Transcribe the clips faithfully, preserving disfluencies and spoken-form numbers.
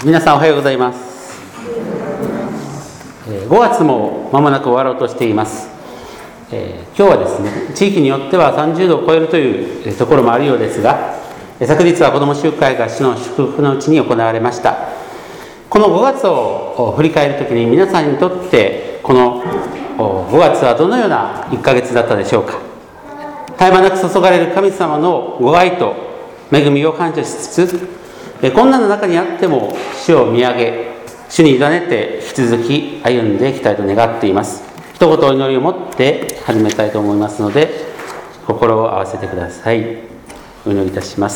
皆さんおはようございます。ごがつも間もなく終わろうとしています。えー、今日はですね、地域によってはさんじゅうどを超えるというところもあるようですが、昨日は子ども集会が主の祝福のうちに行われました。このごがつを振り返るときに、皆さんにとってこのごがつはどのようないっかげつだったでしょうか。絶え間なく注がれる神様のご愛と恵みを感謝しつつ、困難の中にあっても主を見上げ、主に委ねて引き続き歩んでいきたいと願っています。一言お祈りを持って始めたいと思いますので、心を合わせてください。お祈りいたします。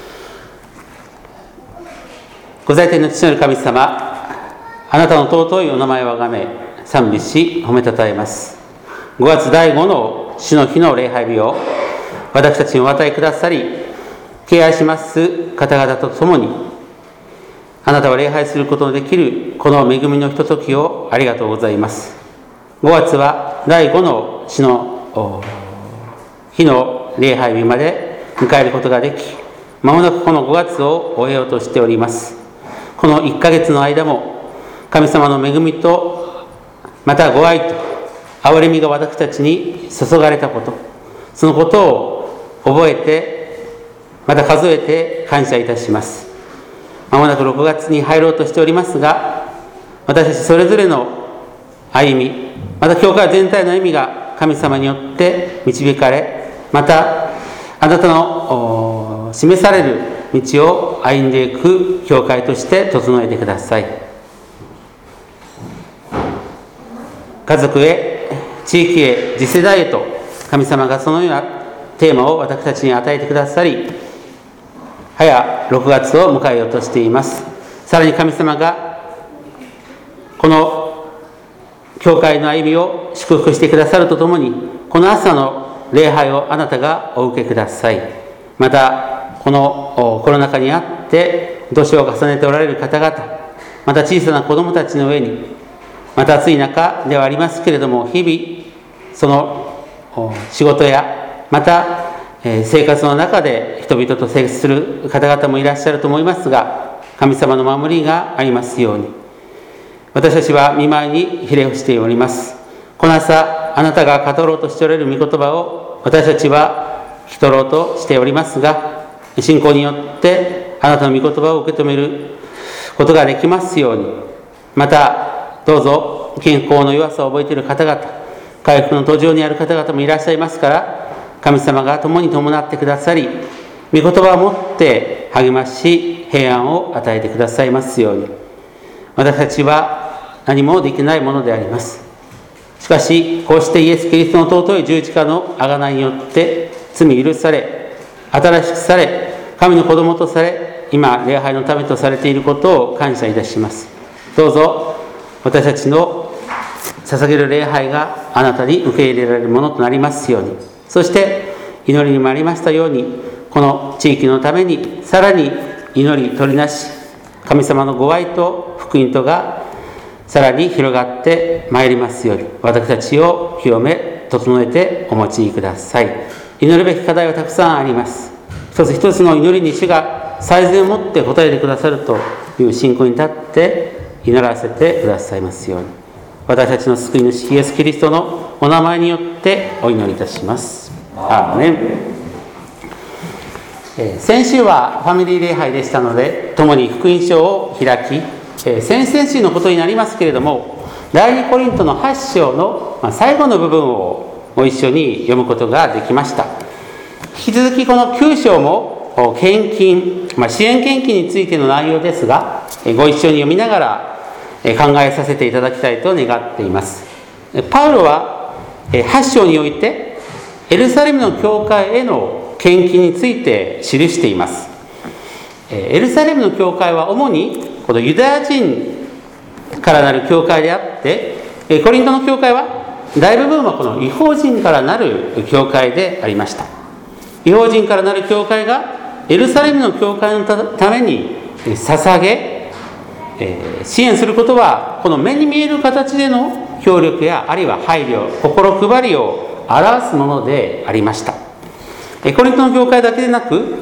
ご在天の父なる神様、あなたの尊いお名前をあがめ賛美し褒めたたえます。ごがつだいごの主の日の礼拝日を私たちにお与えくださり、敬愛します方々と共にあなたを礼拝することのできるこの恵みのひとときをありがとうございます。ごがつはだいごの主の日の礼拝日まで迎えることができ、まもなくこのごがつを終えようとしております。このいっかげつの間も神様の恵みとまたご愛と憐れみが私たちに注がれたこと、そのことを覚えてまた数えて感謝いたします。まもなくろくがつに入ろうとしておりますが、私たちそれぞれの歩み、また教会全体の歩みが神様によって導かれ、またあなたの示される道を歩んでいく教会として整えてください。家族へ、地域へ、次世代へと神様がそのようなテーマを私たちに与えてくださり、早ろくがつを迎えようとしています。さらに神様がこの教会の歩みを祝福してくださるとともに、この朝の礼拝をあなたがお受けください。またこのコロナ禍にあって年を重ねておられる方々、また小さな子どもたちの上に、また暑い中ではありますけれども、日々その仕事やまた生活の中で人々と接する方々もいらっしゃると思いますが、神様の守りがありますように。私たちは御前にひれ伏しております。この朝あなたが語ろうとしておられる御言葉を私たちは聞き取ろうとしておりますが、信仰によってあなたの御言葉を受け止めることができますように。またどうぞ健康の弱さを覚えている方々、回復の途上にある方々もいらっしゃいますから、神様が共に伴ってくださり、御言葉をもって励まし平安を与えてくださいますように。私たちは何もできないものであります。しかしこうしてイエス・キリストの尊い十字架の贖いによって罪許され、新しくされ、神の子供とされ、今礼拝のためとされていることを感謝いたします。どうぞ私たちの捧げる礼拝があなたに受け入れられるものとなりますように。そして祈りにもありましたように、この地域のためにさらに祈り取りなし、神様のご愛と福音とがさらに広がってまいりますように、私たちを清め整えてお持ちください。祈るべき課題はたくさんあります。一つ一つの祈りに主が最善をもって答えてくださるという信仰に立って祈らせてくださいますように。私たちの救い主イエス・キリストのお名前によってお祈りいたします。アーメン。えー、先週はファミリー礼拝でしたので、共に福音書を開き、えー、先々週のことになりますけれども、第二コリントのはち章の最後の部分をご一緒に読むことができました。引き続きこのきゅう章も献金、まあ、支援献金についての内容ですが、ご一緒に読みながら考えさせていただきたいと願っています。パウロははち章においてエルサレムの教会への献金について記しています。エルサレムの教会は主にこのユダヤ人からなる教会であって、コリントの教会は大部分はこの異邦人からなる教会でありました。異邦人からなる教会がエルサレムの教会のために捧げ、支援することはこの目に見える形での協力やあるいは配慮、心配りを表すものでありました。コリントの教会だけでなく、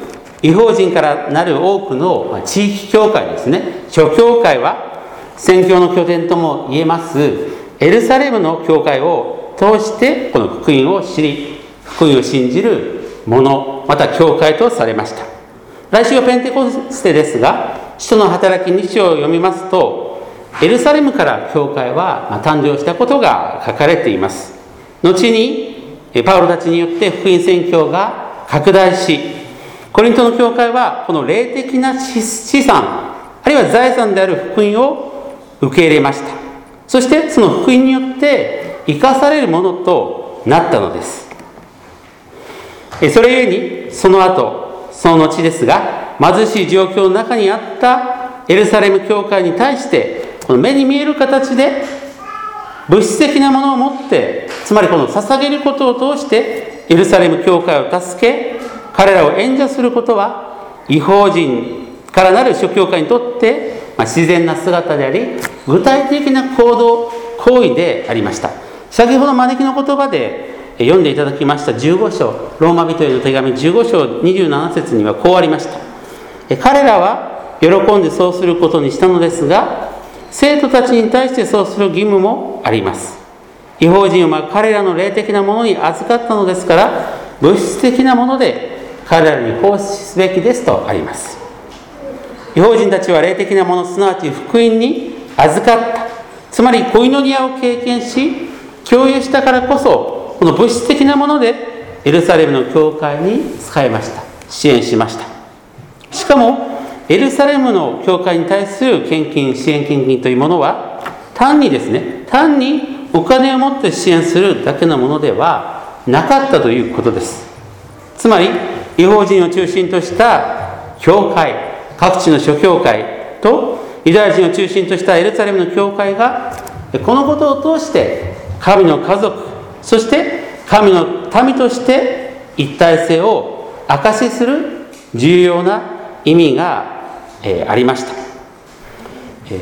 異邦人からなる多くの地域教会ですね、諸教会は宣教の拠点とも言えますエルサレムの教会を通してこの福音を知り、福音を信じる者、また教会とされました。来週はペンテコステですが、使徒の働きに章を読みますと、エルサレムから教会は誕生したことが書かれています。後にパウロたちによって福音宣教が拡大し、コリントの教会はこの霊的な資産、あるいは財産である福音を受け入れました。そしてその福音によって生かされるものとなったのです。それゆえにその後、その後ですが、貧しい状況の中にあったエルサレム教会に対して、この目に見える形で物質的なものを持って、つまりこの捧げることを通してエルサレム教会を助け、彼らを援助することは異邦人からなる諸教会にとってまあ、自然な姿であり、具体的な行動行為でありました。先ほど招きの言葉で読んでいただきましたじゅうご章、ローマ人への手紙じゅうご章にじゅうなな節にはこうありました。彼らは喜んでそうすることにしたのですが、生徒たちに対してそうする義務もあります。異邦人は彼らの霊的なものに預かったのですから、物質的なもので彼らに奉仕すべきですとあります。異邦人たちは霊的なもの、すなわち福音に預かった、つまりコイノニアを経験し共有したからこそ、この物質的なものでエルサレムの教会に使いました。支援しました。しかもエルサレムの教会に対する献金、支援献金というものは単にですね単にお金を持って支援するだけのものではなかったということです。つまり異邦人を中心とした教会、各地の諸教会とユダヤ人を中心としたエルサレムの教会が、このことを通して神の家族、そして神の民として一体性を証しする重要な意味が、えー、ありました。え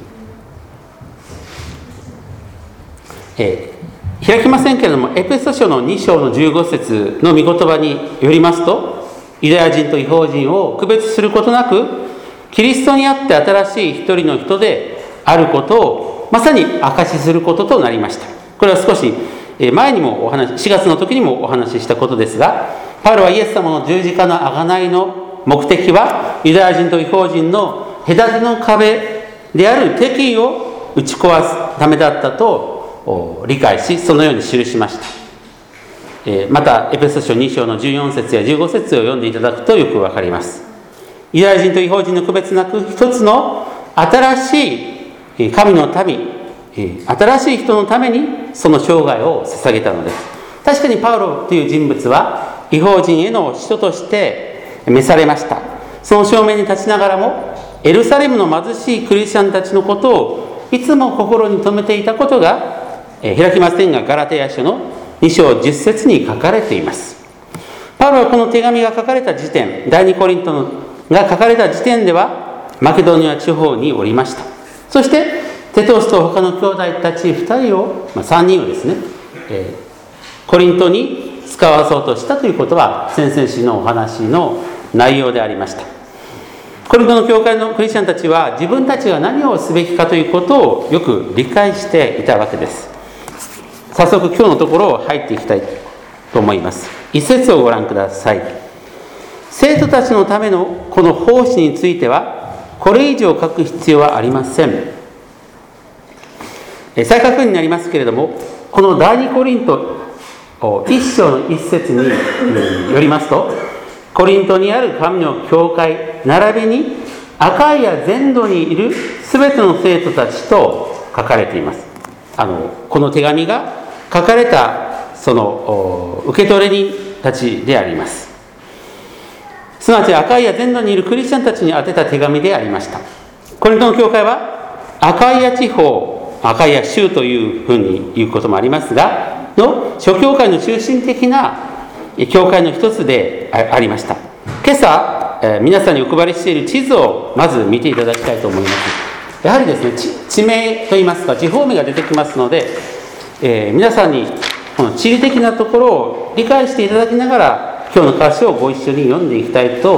ーえー、開きませんけれども、エペソ書のに章のじゅうご節の御言葉によりますと、ユダヤ人と異邦人を区別することなく、キリストにあって新しい一人の人であることをまさに証しすることとなりました。これは少し前にもお話、しがつの時にもお話ししたことですが、パウロはイエス様の十字架の贖いの目的は、ユダヤ人と異邦人の隔ての壁である敵意を打ち壊すためだったと理解し、そのように記しました。またエペソ書に章のじゅうよん節やじゅうご節を読んでいただくとよくわかります。ユダヤ人と異邦人の区別なく、一つの新しい神の民、新しい人のためにその生涯を捧げたのです。確かにパウロという人物は異邦人への使徒として召されました。その正面に立ちながらも、エルサレムの貧しいクリスチャンたちのことをいつも心に留めていたことが、開きませんがガラテヤ書のに章じゅっ節に書かれています。パウロはこの手紙が書かれた時点、第二コリントが書かれた時点ではマケドニア地方におりました。そしてテトスと他の兄弟たちふたりを、まあ、さんにんをですね、えー、コリントに使わそうとしたということは先々週のお話の内容でありました。コリントの教会のクリスチャンたちは自分たちが何をすべきかということをよく理解していたわけです。早速今日のところを入っていきたいと思います。一節をご覧ください。生徒たちのためのこの奉仕についてはこれ以上書く必要はありません。再確認になりますけれども、この第二コリントいち章の一節によりますと、コリントにある神の教会並びにアカイア全土にいるすべての生徒たちと書かれています。あのこの手紙が書かれたその受け取り人たちであります。すなわちアカイア全土にいるクリスチャンたちに宛てた手紙でありました。コリントの教会はアカイア地方、アカイア州というふうに言うこともありますがの諸教会の中心的な教会の一つでありました。今朝、えー、皆さんにお配りしている地図をまず見ていただきたいと思います。やはりですね、地名といいますか地方名が出てきますので、えー、皆さんにこの地理的なところを理解していただきながら今日の箇所をご一緒に読んでいきたいと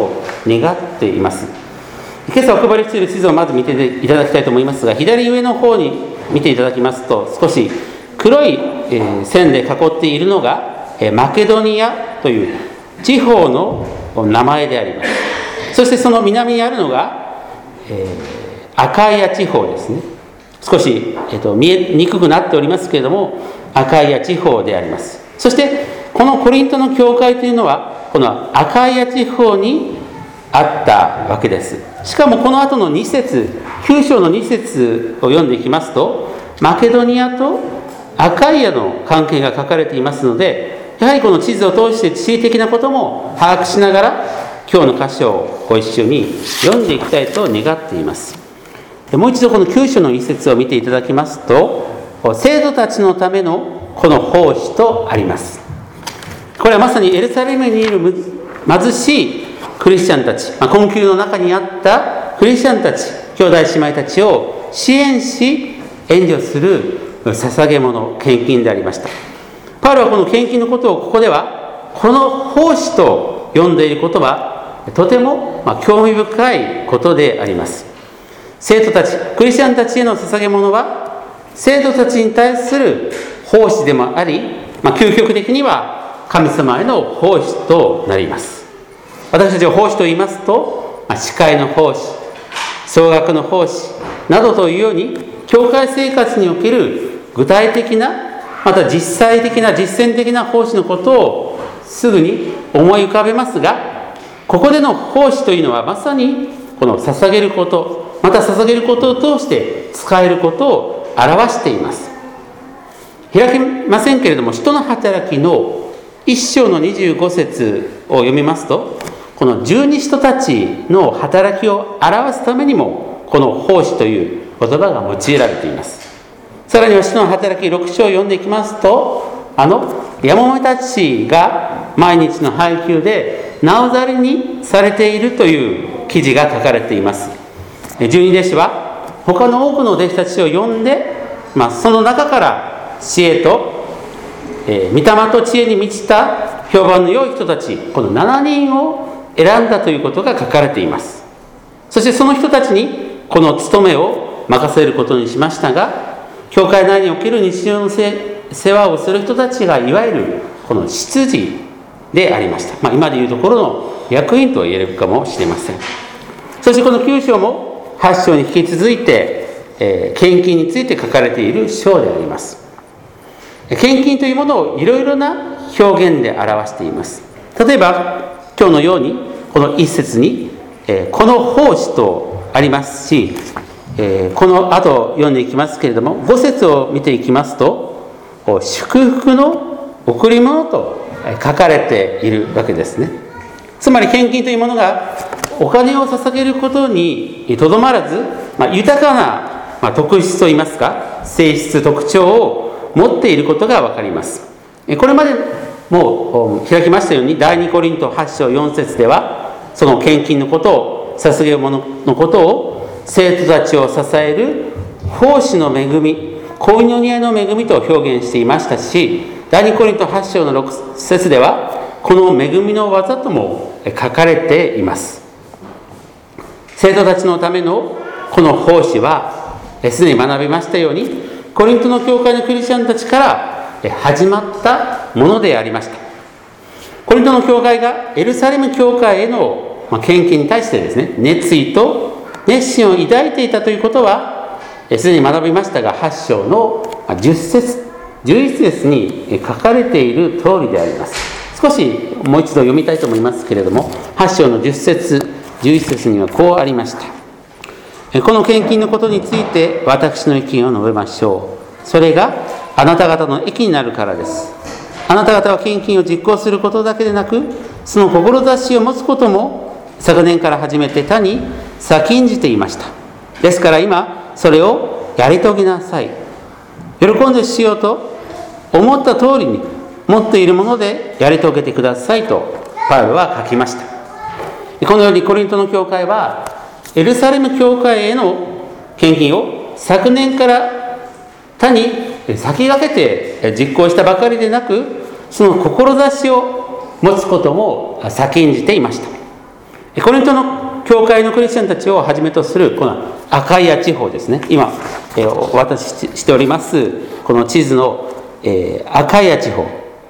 願っています。今朝お配りしている地図をまず見ていただきたいと思いますが、左上の方に見ていただきますと、少し黒い線で囲っているのがマケドニアという地方の名前であります。そしてその南にあるのが、えー、アカイア地方ですね。少し、えーと、見えにくくなっておりますけれども、アカイア地方であります。そしてこのコリントの教会というのはこのアカイア地方にあったわけです。しかもこの後のに節、きゅう章のに節を読んでいきますと、マケドニアとアカイアの関係が書かれていますので、やはりこの地図を通して地理的なことも把握しながら今日の箇所をご一緒に読んでいきたいと願っています。もう一度このきゅう章の一節を見ていただきますと、生徒たちのためのこの奉仕とあります。これはまさにエルサレムにいる貧しいクリスチャンたち、まあ、困窮の中にあったクリスチャンたち、兄弟姉妹たちを支援し援助する捧げ物、献金でありました。パウロはこの献金のことをここではこの奉仕と呼んでいることはとてもまあ興味深いことであります。生徒たち、クリスチャンたちへの捧げ物は生徒たちに対する奉仕でもあり、まあ、究極的には神様への奉仕となります。私たちは奉仕と言いますと、まあ、司会の奉仕、総額の奉仕などというように教会生活における具体的な、また実際的な実践的な奉仕のことをすぐに思い浮かべますが、ここでの奉仕というのはまさにこの捧げること、また捧げることを通して使えることを表しています。開きませんけれども、使徒の働きのいっ章のにじゅうご節を読みますと、この十二使徒たちの働きを表すためにもこの奉仕という言葉が用いられています。さらには使徒の働きろく章を読んでいきますと、あのやもめたちが毎日の配給でなおざりにされているという記事が書かれています。十二弟子は他の多くの弟子たちを呼んで、まあ、その中から知恵と、えー、御霊と知恵に満ちた評判の良い人たち、このななにんを選んだということが書かれています。そしてその人たちにこの務めを任せることにしましたが、教会内における日常の世話をする人たちがいわゆるこの執事でありました。まあ、今でいうところの役員と言えるかもしれません。そしてこのきゅう章もはち章に引き続いて、えー、献金について書かれている章であります。献金というものをいろいろな表現で表しています。例えば今日のようにこの一節に、えー、この奉仕とありますし、えー、この後読んでいきますけれども、ご節を見ていきますと、祝福の贈り物と書かれているわけですね。つまり献金というものがお金を捧げることにとどまらず、まあ、豊かな、まあ、特質といいますか性質特徴を持っていることが分かります。これまでもう開きましたようにだいにコリントはち章よん節ではその献金のことを、捧げるもののことを生徒たちを支える奉仕の恵み、コイノニアの恵みと表現していましたし、だいにコリントはち章のろく節ではこの恵みの技とも書かれています。生徒たちのためのこの奉仕はすでに学びましたように、コリントの教会のクリスチャンたちから始まったものでありました。コリントの教会がエルサレム教会への献金に対してですね、熱意と熱心を抱いていたということはすでに学びましたが、はち章のじゅっ節じゅういち節に書かれている通りであります。少しもう一度読みたいと思いますけれども、はち章のじゅっ節じゅういち節にはこうありました。この献金のことについて私の意見を述べましょう。それがあなた方の益になるからです。あなた方は献金を実行することだけでなく、その志を持つことも昨年から始めて他に先んじていました。ですから今それをやり遂げなさい。喜んでしようと思った通りに持っているものでやり遂げてくださいとパウロは書きました。このようにコリントの教会はエルサレム教会への献金を昨年から他に先駆けて実行したばかりでなく、その志を持つことも先んじていました。 コリントの教会のクリスチャンたちをはじめとするこのアカイア地方ですね、今お渡ししておりますこの地図のアカイア地方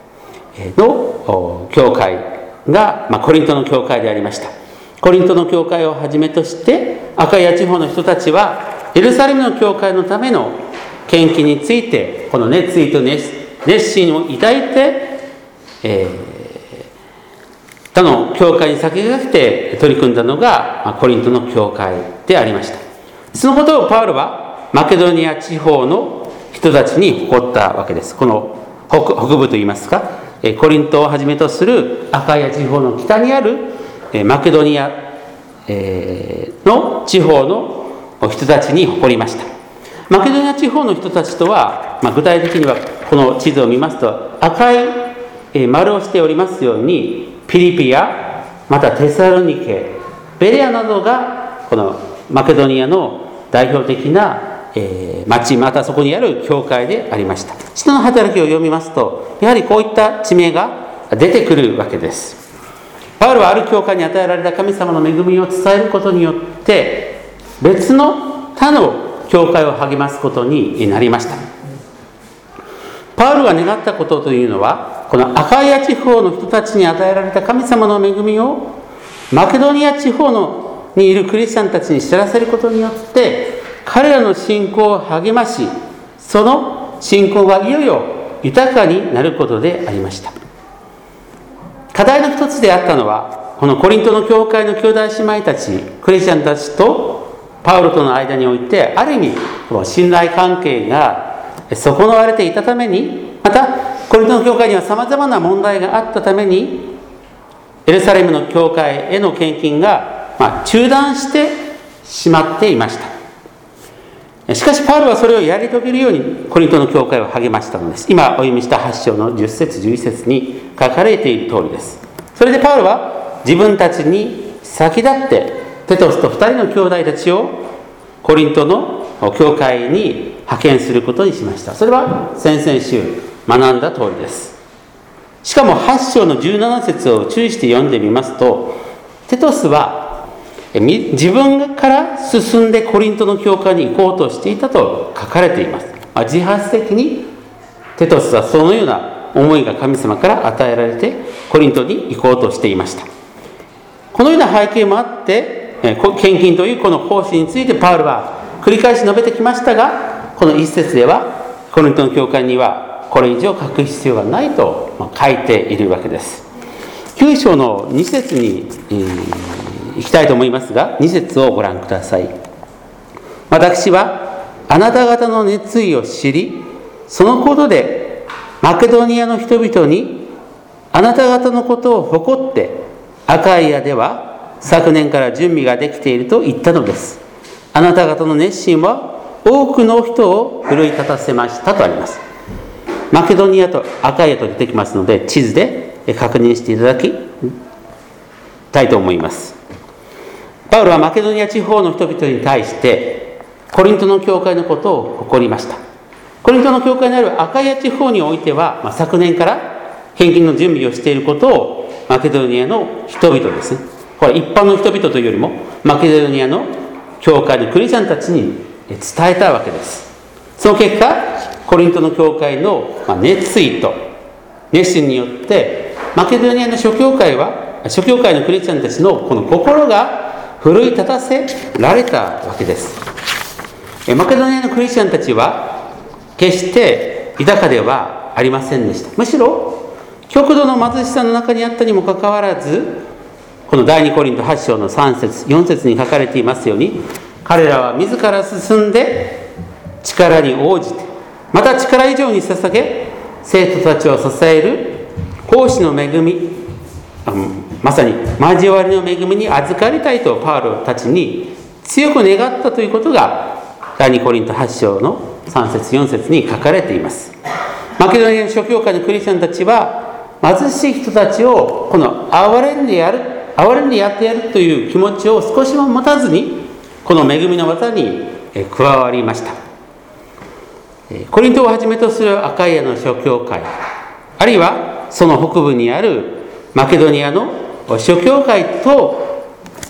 の教会が、まあ、コリントの教会でありました。コリントの教会をはじめとしてアカイア地方の人たちはエルサレムの教会のための献金についてこの熱意と 熱, 熱心を抱いて、えー、他の教会に先駆けて取り組んだのが、まあ、コリントの教会でありました。そのことをパウロはマケドニア地方の人たちに誇ったわけです。この 北, 北部といいますか、コリントをはじめとするアカイア地方の北にあるマケドニアの地方の人たちに誇りました。マケドニア地方の人たちとは、まあ、具体的にはこの地図を見ますと赤い丸をしておりますようにピリピやまたテサロニケ、ベレアなどがこのマケドニアの代表的な町、またそこにある教会でありました。使徒の働きを読みますとやはりこういった地名が出てくるわけです。パウロはある教会に与えられた神様の恵みを伝えることによって別の他の教会を励ますことになりました。パウロが願ったことというのはこのアカイア地方の人たちに与えられた神様の恵みをマケドニア地方のにいるクリスチャンたちに知らせることによって彼らの信仰を励まし、その信仰がいよいよ豊かになることでありました。課題の一つであったのはこのコリントの教会の兄弟姉妹たち、クリスチャンたちとパウロとの間においてある意味この信頼関係が損なわれていたために、またコリントの教会にはさまざまな問題があったためにエルサレムの教会への献金が、まあ、中断してしまっていました。しかしパウロはそれをやり遂げるようにコリントの教会を励ましたのです。今お読みしたはち章のじゅっ節じゅういち節に書かれている通りです。それでパウロは自分たちに先立ってテトスとふたりの兄弟たちをコリントの教会に派遣することにしました。それは先々週学んだ通りです。しかもはち章のじゅうなな節を注意して読んでみますと、テトスは自分から進んでコリントの教会に行こうとしていたと書かれています。自発的にテトスはそのような思いが神様から与えられてコリントに行こうとしていました。このような背景もあって献金というこの奉仕についてパウロは繰り返し述べてきましたが、この一節ではコリントの教会にはこれ以上書く必要がないと書いているわけです。きゅう章のに節に、えーいきたいと思いますが、に節をご覧ください。私はあなた方の熱意を知り、そのことでマケドニアの人々にあなた方のことを誇ってアカイアでは昨年から準備ができていると言ったのです。あなた方の熱心は多くの人を奮い立たせましたとあります。マケドニアとアカイアと出てきますので地図で確認していただきたいと思います。パウロはマケドニア地方の人々に対してコリントの教会のことを誇りました。コリントの教会にあるアカイア地方においては、まあ、昨年から献金の準備をしていることをマケドニアの人々ですね、これ一般の人々というよりもマケドニアの教会のクリスチャンたちに伝えたわけです。その結果コリントの教会の熱意と熱心によってマケドニアの諸教会は諸教会のクリスチャンたちのこの心が奮い立たせられたわけです。マケドニアのクリスチャンたちは決して豊かではありませんでした。むしろ極度の貧しさの中にあったにもかかわらず、このだいにコリントはち章のさん節よん節に書かれていますように、彼らは自ら進んで力に応じて、また力以上に捧げ生徒たちを支える奉仕の恵み、まさに交わりの恵みに預かりたいとパウロたちに強く願ったということがだいにコリントはち章のさん節よん節に書かれています。マケドニアの諸教会のクリスチャンたちは貧しい人たちをこの憐れんでやる憐れんでやってやるという気持ちを少しも持たずにこの恵みの技に加わりました。コリントをはじめとするアカイアの諸教会、あるいはその北部にあるマケドニアの諸教会と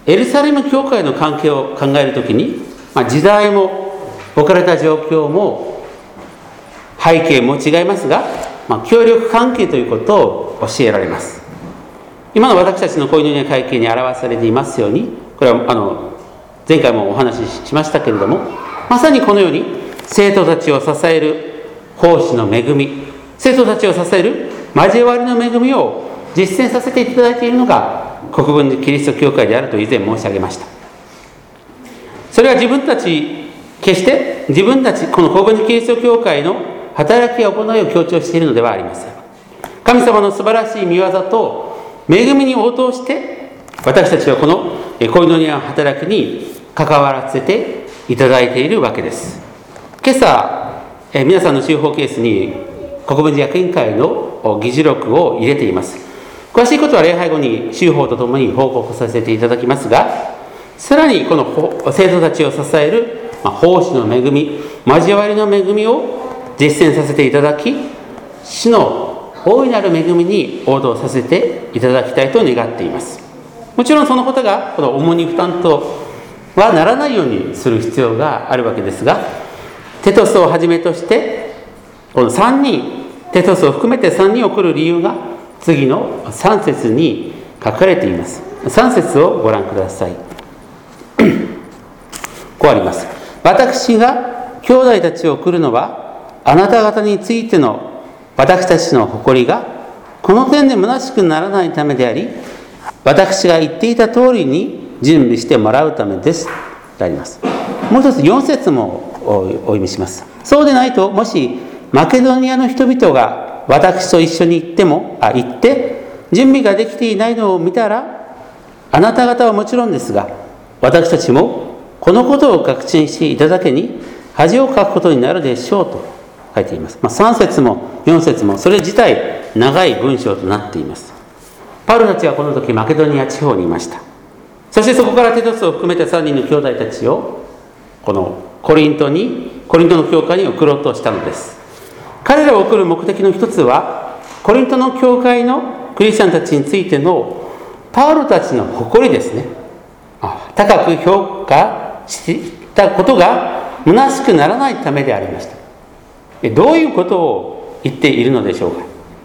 エルサレム教会の関係を考えるときに、まあ、時代も置かれた状況も背景も違いますが、まあ、協力関係ということを教えられます。今の私たちの恋のような会見に表されていますように、これはあの前回もお話ししましたけれども、まさにこのように生徒たちを支える奉仕の恵み、生徒たちを支える交わりの恵みを実践させていただいているのが国分寺キリスト教会であると以前申し上げました。それは自分たち決して自分たちこの国分寺キリスト教会の働きや行いを強調しているのではありません。神様の素晴らしい御業と恵みに応答して私たちはこのコイノニアの働きに関わらせていただいているわけです。今朝え皆さんの修法ケースに国分寺役員会の議事録を入れています。詳しいことは礼拝後に修法とともに報告させていただきますが、さらにこの生徒たちを支える奉仕の恵み、交わりの恵みを実践させていただき、主の大いなる恵みに応答させていただきたいと願っています。もちろんそのことがこの重荷負担とはならないようにする必要があるわけですが、テトスをはじめとしてこのさんにん、テトスを含めてさんにんを送る理由が次のさん節に書かれています。さん節をご覧ください。こうあります。私が兄弟たちを送るのは、あなた方についての私たちの誇りがこの点で虚しくならないためであり、私が言っていた通りに準備してもらうためですとあります。もう一つよん節もお読みします。そうでないと、もしマケドニアの人々が私と一緒に行ってもあ行って準備ができていないのを見たら、あなた方はもちろんですが、私たちもこのことを確信していただけに恥をかくことになるでしょうと書いています。まあ、さん節もよん節もそれ自体長い文章となっています。パウロたちはこの時マケドニア地方にいました。そしてそこからテトスを含めてさんにんの兄弟たちをこのコリントにコリントの教会に送ろうとしたのです。彼らを送る目的の一つは、コリントの教会のクリスチャンたちについてのパウロたちの誇りですね。高く評価したことが虚しくならないためでありました。どういうことを言っているのでしょうか。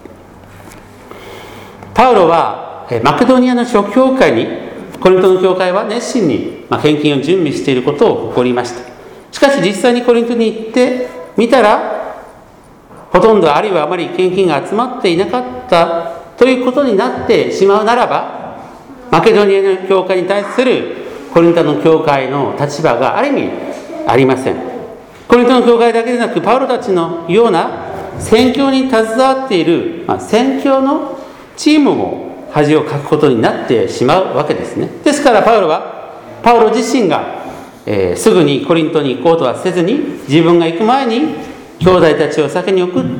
パウロはマケドニアの諸教会に、コリントの教会は熱心に献金を準備していることを誇りました。しかし実際にコリントに行ってみたら、ほとんどあるいはあまり献金が集まっていなかったということになってしまうならば、マケドニアの教会に対するコリントの教会の立場がある意味ありません。コリントの教会だけでなく、パウロたちのような宣教に携わっている、まあ、宣教のチームも恥をかくことになってしまうわけですね。ですからパウロはパウロ自身が、えー、すぐにコリントに行こうとはせずに、自分が行く前に兄弟たちを先に送って、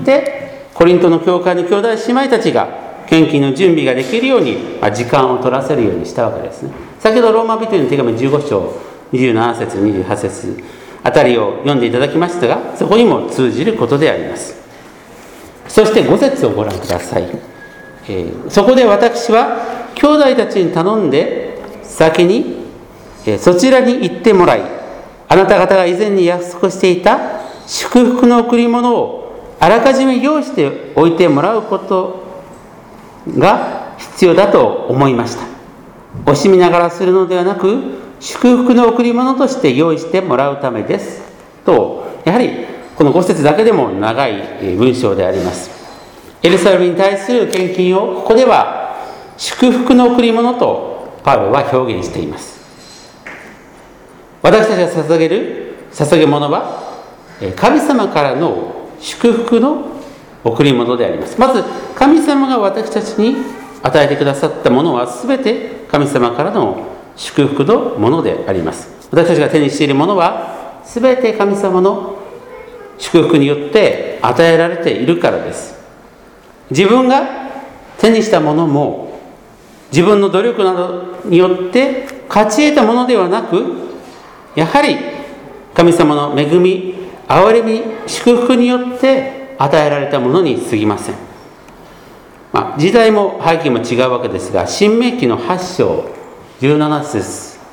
コリントの教会の兄弟姉妹たちが献金の準備ができるように、まあ、時間を取らせるようにしたわけですね。先ほどローマ人への手紙じゅうご章にじゅうなな節にじゅうはち節あたりを読んでいただきましたが、そこにも通じることであります。そしてご節をご覧ください。えー、そこで私は兄弟たちに頼んで先に、えー、そちらに行ってもらい、あなた方が以前に約束していた祝福の贈り物をあらかじめ用意しておいてもらうことが必要だと思いました。惜しみながらするのではなく、祝福の贈り物として用意してもらうためですと、やはりこのご節だけでも長い文章であります。エルサレムに対する献金をここでは祝福の贈り物とパウロは表現しています。私たちが捧げる捧げ物は神様からの祝福の贈り物であります。まず神様が私たちに与えてくださったものは全て神様からの祝福のものであります。私たちが手にしているものは全て神様の祝福によって与えられているからです。自分が手にしたものも自分の努力などによって勝ち得たものではなく、やはり神様の恵み、憐れみ、祝福によって与えられたものに過ぎません。まあ、時代も背景も違うわけですが、申命記のはち章じゅうなな節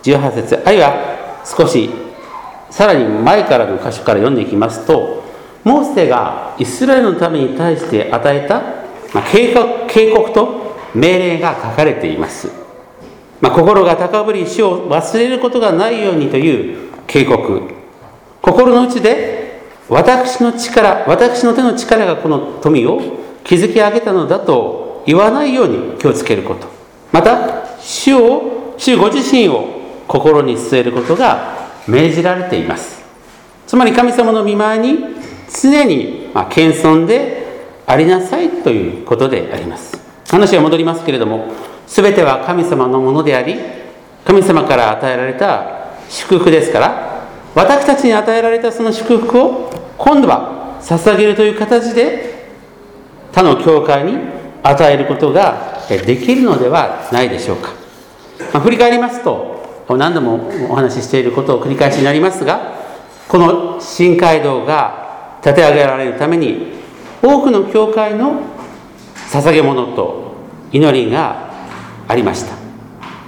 じゅうはち節、あるいは少しさらに前からの箇所から読んでいきますと、モーセがイスラエルのために対して与えた、まあ、警告、警告と命令が書かれています。まあ、心が高ぶり主を忘れることがないようにという警告。心の内で私の力、私の手の力がこの富を築き上げたのだと言わないように気をつけること。また、主を、主ご自身を心に据えることが命じられています。つまり神様の御前に常にまあ謙遜でありなさいということであります。話は戻りますけれども、すべては神様のものであり、神様から与えられた祝福ですから、私たちに与えられたその祝福を今度は捧げるという形で他の教会に与えることができるのではないでしょうか。まあ、振り返りますと、何度もお話ししていることを繰り返しになりますが、この新街道が立て上げられるために多くの教会の捧げ物と祈りがありました。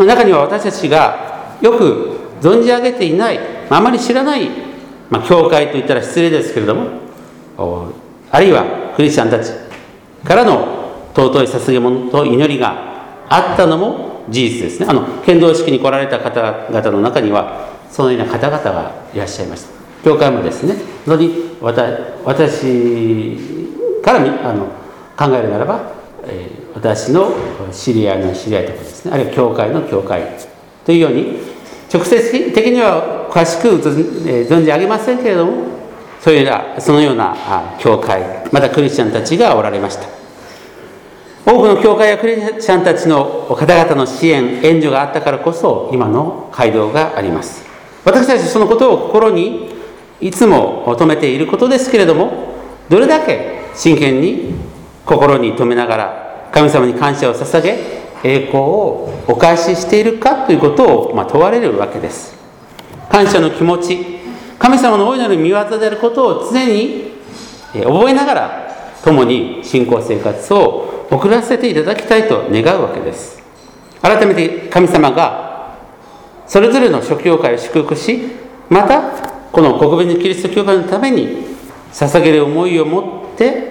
中には私たちがよく存じ上げていない、あまり知らない、まあ、教会といったら失礼ですけれども、あるいはクリスチャンたちからの尊い捧げ物と祈りがあったのも事実ですね。あの献堂式に来られた方々の中にはそのような方々がいらっしゃいました。教会もですね、本当に私からあの考えるならば、えー、私の知り合いの知り合いとかですね、あるいは教会の教会というように直接的には詳しく存じ上げませんけれども、そういうようなそのような教会、またクリスチャンたちがおられました。多くの教会やクリスチャンたちの方々の支援援助があったからこそ今の街道があります。私たちそのことを心にいつも求めていることですけれども、どれだけ真剣に心に留めながら神様に感謝を捧げ栄光をお返ししているかということを、まあ、問われるわけです。感謝の気持ち、神様の大いなる御業であることを常に覚えながら共に信仰生活を送らせていただきたいと願うわけです。改めて神様がそれぞれの諸教会を祝福し、またこの国分寺キリスト教会のために捧げる思いを持って、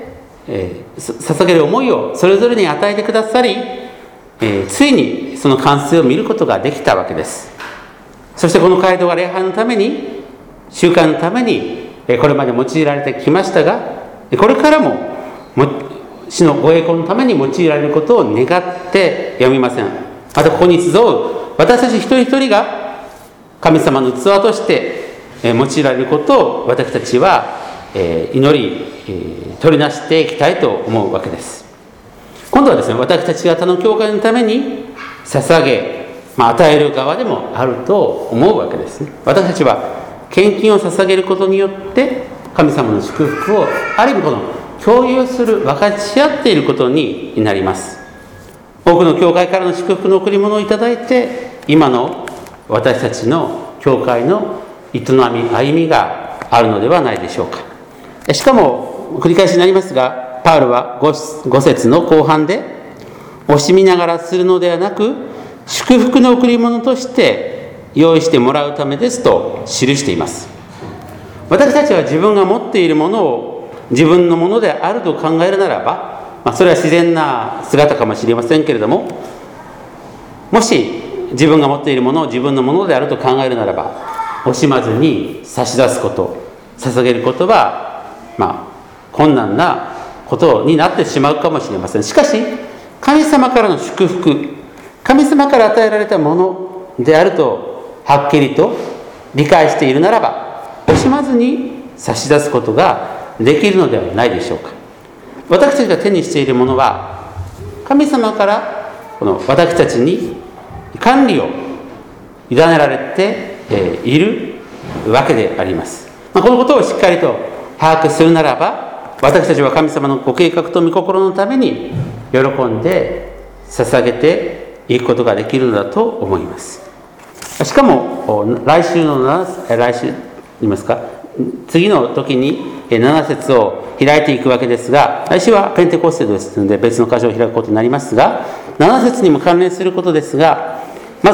えー、捧げる思いをそれぞれに与えてくださり、えー、ついにその完成を見ることができたわけです。そしてこの街道は礼拝のために、集会のためにこれまで用いられてきましたが、これからも主のご栄光のために用いられることを願ってやみません。またここに集う私たち一人一人が神様の器として用いられることを私たちは祈り取りなしていきたいと思うわけです。今度はですね、私たちが他の教会のために捧げ、まあ、与える側でもあると思うわけですね。私たちは献金を捧げることによって神様の祝福をある意味この共有する、分かち合っていることになります。多くの教会からの祝福の贈り物をいただいて、今の私たちの教会の営み歩みがあるのではないでしょうか。しかも繰り返しになりますが、パウロは 5, 5節の後半で、惜しみながらするのではなく祝福の贈り物として用意してもらうためですと記しています。私たちは自分が持っているものを自分のものであると考えるならば、まあ、それは自然な姿かもしれませんけれども、もし自分が持っているものを自分のものであると考えるならば、惜しまずに差し出すこと、捧げることは、まあ、困難なことになってしまうかもしれません。しかし神様からの祝福、神様から与えられたものであるとはっきりと理解しているならば、惜しまずに差し出すことができるのではないでしょうか。私たちが手にしているものは神様からこの私たちに管理を委ねられているわけであります。このことをしっかりと把握するならば、私たちは神様のご計画と御心のために喜んで捧げていくことができるのだと思います。しかも来週の来週言いますか次の時になな節を開いていくわけですが、来週はペンテコステですので別の箇所を開くことになりますが、なな節にも関連することですが、まず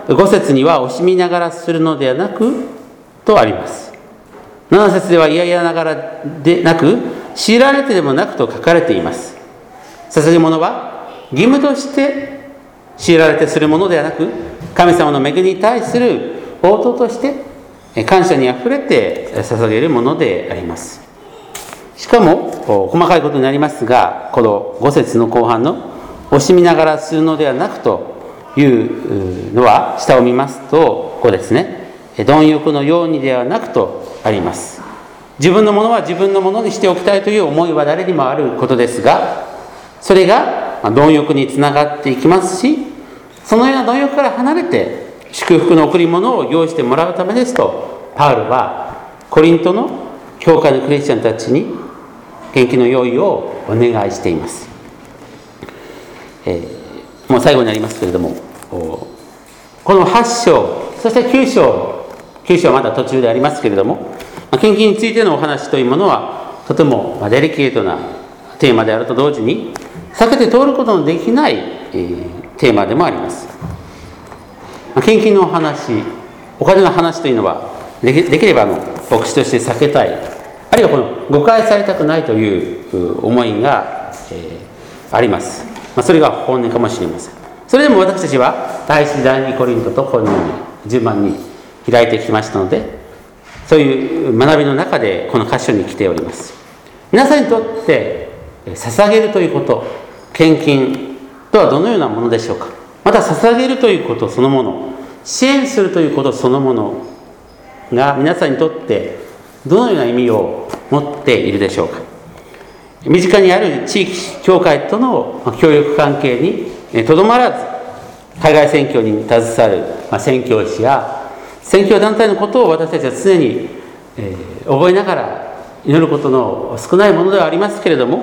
ご節には惜しみながらするのではなくとあります。なな節では嫌々ながらでなく強いられてでもなくと書かれています。捧げ物は義務として強いられてするものではなく、神様の恵みに対する応答として感謝にあふれて捧げるものであります。しかも細かいことになりますが、このご節の後半の惜しみながらするのではなくというのは、下を見ますとここですね、貪欲のようにではなくとあります。自分のものは自分のものにしておきたいという思いは誰にもあることですが、それが貪欲につながっていきますし、そのような貪欲から離れて祝福の贈り物を用意してもらうためですと、パウロはコリントの教会のクリスチャンたちに献金の用意をお願いしています。えー、もう最後になりますけれども、このはち章、そしてきゅう章、きゅう章はまだ途中でありますけれども、献金についてのお話というものはとてもデリケートなテーマであると同時に、避けて通ることのできない、えー、テーマでもあります。献金のお話、お金の話というのはで き, できればの牧師として避けたい、あるいはこの誤解されたくないという思いが、えー、あります。まあ、それが本音かもしれません。それでも私たちは第一第二コリントとこのように順番に開いてきましたので、そういう学びの中でこの箇所に来ております。皆さんにとって捧げるということ、献金とはどのようなものでしょうか。また捧げるということそのもの、支援するということそのものが皆さんにとってどのような意味を持っているでしょうか。身近にある地域教会との協力関係にとどまらず、海外宣教に携わる宣教師や宣教団体のことを私たちは常に、えー、覚えながら祈ることの少ないものではありますけれども、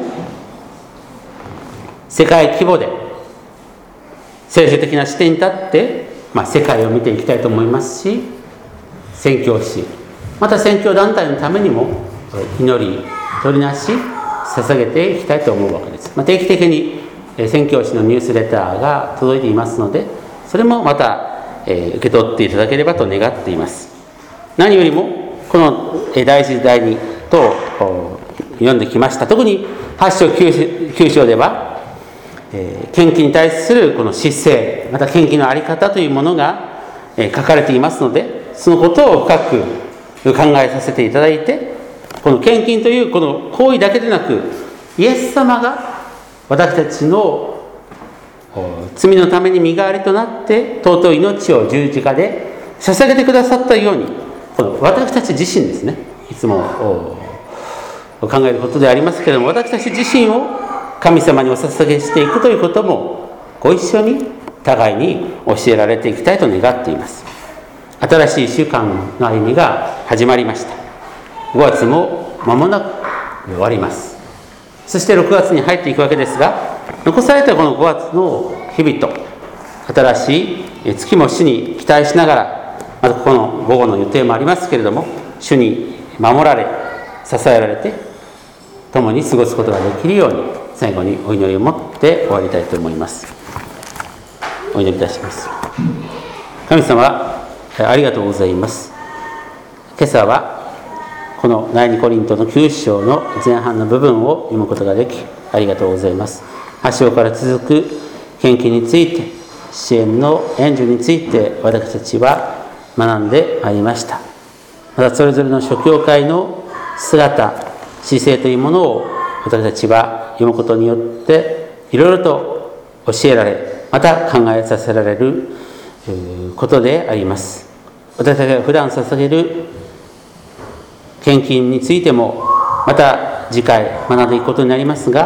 世界規模で聖書的な視点に立って、まあ、世界を見ていきたいと思いますし、宣教師また宣教団体のためにも祈り取りなし捧げていきたいと思うわけです。まあ、定期的に宣教師のニュースレターが届いていますので、それもまた受け取っていただければと願っています。何よりもこの第一第二と読んできました。特にはち章きゅう章では献金に対するこの姿勢、また献金の在り方というものが書かれていますので、そのことを深く考えさせていただいて、この献金というこの行為だけでなく、イエス様が私たちの罪のために身代わりとなって尊い命を十字架で捧げてくださったように、この私たち自身ですね、いつも考えることでありますけれども、私たち自身を神様にお捧げしていくということもご一緒に互いに教えられていきたいと願っています。新しいいっしゅうかんの歩みが始まりました。ごがつも間もなく終わります。そしてろくがつに入っていくわけですが、残されたこのごがつの日々と新しい月も主に期待しながら、またここの午後の予定もありますけれども、主に守られ支えられて共に過ごすことができるように、最後にお祈りを持って終わりたいと思います。お祈りいたします。神様、ありがとうございます。今朝はこの第二コリントのきゅう章の前半の部分を読むことができ、ありがとうございます。はち章から続く献金について、支援の援助について私たちは学んでまいりました。またそれぞれの諸教会の姿、姿勢というものを私たちは読むことによっていろいろと教えられ、また考えさせられることであります。私たちが普段捧げる献金についてもまた次回学んでいくことになりますが、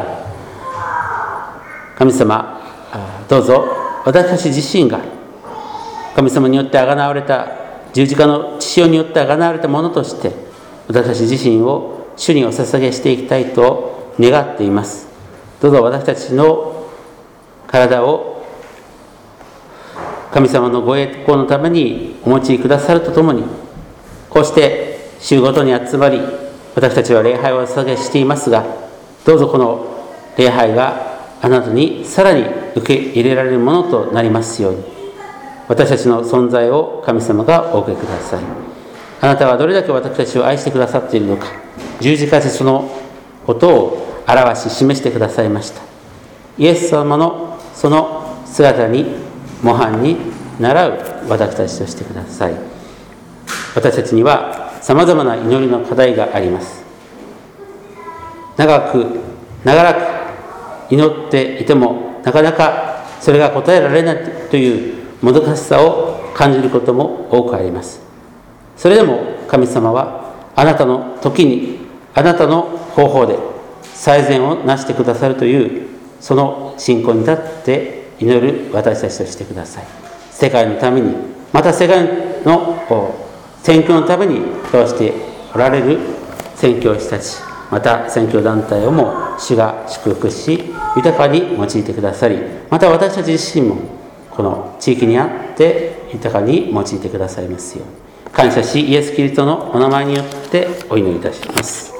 神様どうぞ私たち自身が神様によってあがなわれた十字架の血潮によってあがなわれたものとして私たち自身を主にお捧げしていきたいと願っています。どうぞ私たちの体を神様のご栄光のためにお持ちくださるとともに、こうして週ごとに集まり私たちは礼拝をお捧げしていますが、どうぞこの礼拝があなたにさらに受け入れられるものとなりますように、 私たちの存在を神様がお受けください。あなたはどれだけ私たちを愛してくださっているのか、十字架でそのことを表し示してくださいました。イエス様のその姿に模範に倣う私たちとしてください。私たちにはさまざまな祈りの課題があります。長く長らく祈っていてもなかなかそれが答えられないというもどかしさを感じることも多くあります。それでも神様はあなたの時にあなたの方法で最善をなしてくださるというその信仰に立って祈る私たちとしてください。世界のために、また世界の選挙のために通しておられる宣教師たち、また宣教団体をも主が祝福し豊かに用いてくださり、また私たち自身もこの地域にあって豊かに用いてくださいますよう感謝し、イエス・キリストのお名前によってお祈りいたします。